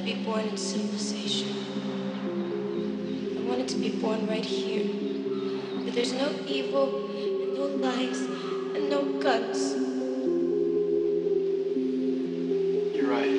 be born in civilization. I wanted to be born right here, where there's no evil, and no lies, and no guns. You're right.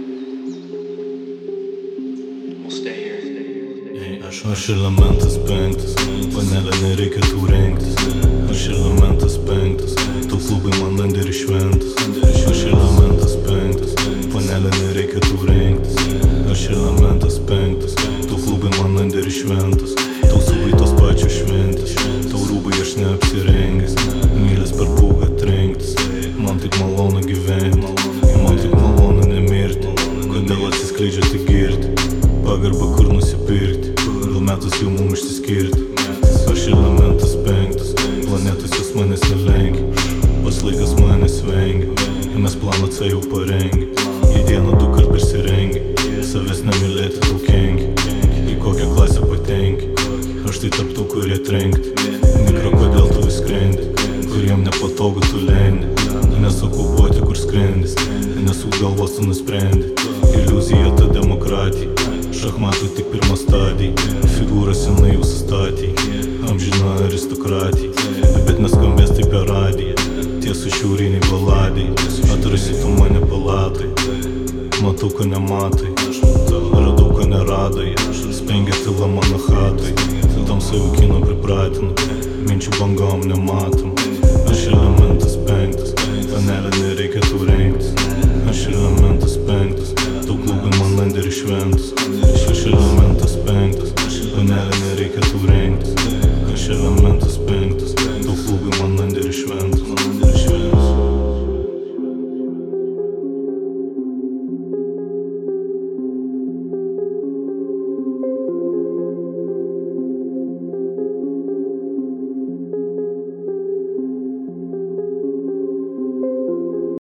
We'll stay here. Aš elementas penktas, panelė nereikia tų rengtis. Aš elementas penktas, tu klubai man andėri šventas. Aš elementas penktas, panelė nereikia tų rengtis. Aš elementas penktas, tu klubai man andėri šventas. Tau subai tos pačios šventės, tau rūbai aš neapsirengęs. Mylis per pūgą trenktis, man tik malonu gyventi, man tik malonu nemirti. Kodėl atsiskleidžia tik girti, pagarba kur nusipirkti. Gal metus jau mum išsiskirti. Aš elementas penktas, planetas jos manęs nelengia. Pas laikas manęs vengia, mes planą C jau parengė. Į dieną du kart persirengė, savęs nemylėti tau kenkia. Į kokią klasę patenki, aš tai tarp tų, kurie trenkti. Mikro, kodėl tu vis skrendi, kuriem nepatogu tu lendi. Nesukupuoti kur skrendis, nesuk galvos tu nusprendi. Iliuzija ta demokratija, šachmatų tik pirma stadija. Figūra senai jau sustatė, amžina aristokratija. Bet neskambės taip per radiją, tiesų šiauriniai baladai. Atrasi tu mane palatai, matau ko nematai. Radau ko neradai, spengia tyla mano chatai. Tam savo kino pripratinu, minčių bangom nematom. Aš elementas penktas, panelė nereikia